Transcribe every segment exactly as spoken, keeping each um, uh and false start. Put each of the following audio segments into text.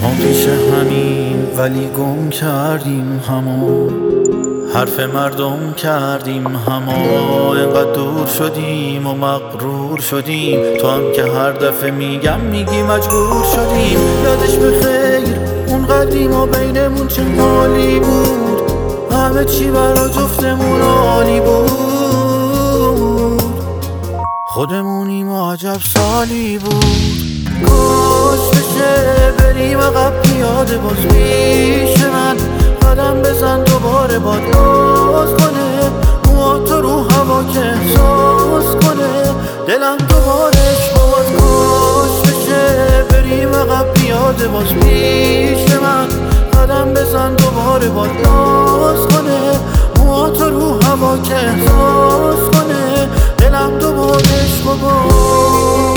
ما پیش همین ولی گم کردیم همو، حرف مردم کردیم همو، اینقدر دور شدیم و مغرور شدیم، تو هم که هر دفعه میگم میگی مجبور شدیم. یادش بخیر اون قدیم و بینمون چه حالی بود، همه چی برا جفتمون عالی بود، خودمونیم و عجب سالی بود. کاش بشه بریم عقب پیاده باز پیش من، قدم بزن دوباره باد باز کنه، موها تو رو هوا که احساس کنه، دلم دوبارش باز. کاش بشه بریم عقب پیاده باز پیش من، قدم بزن دوباره باد باز کنه، موها تو رو هوا که احساس کنه، دلم دوبارش باز.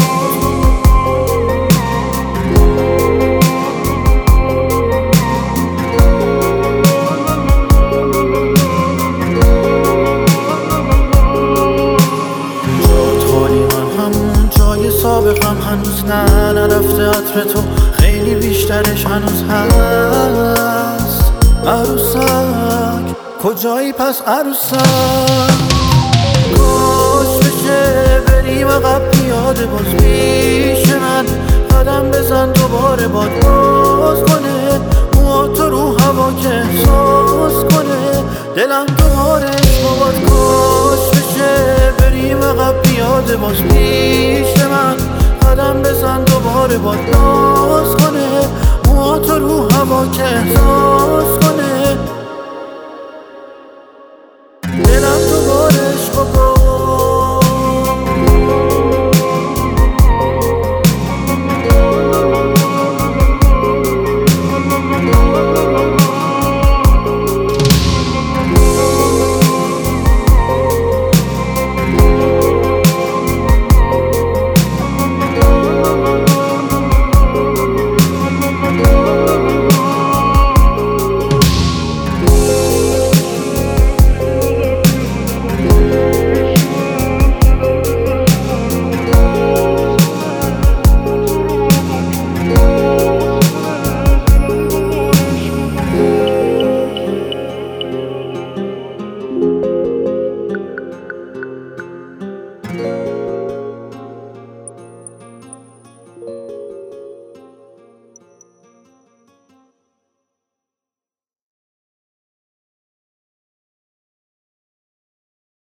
سابقم هنوز نه نرفته عطر تو، خیلی بیشترش هنوز هست. عروسک کجایی پس عروسک؟ کاش بشه بریم عقب پیاده باز پیش من، قدم بزن دوباره باد باز کنه، موها تو رو هوا که احساس کنه، دلم دوبارش باباد. کاش بشه بریم عقب پیاده باز پیش من، قدم بزن دوباره باد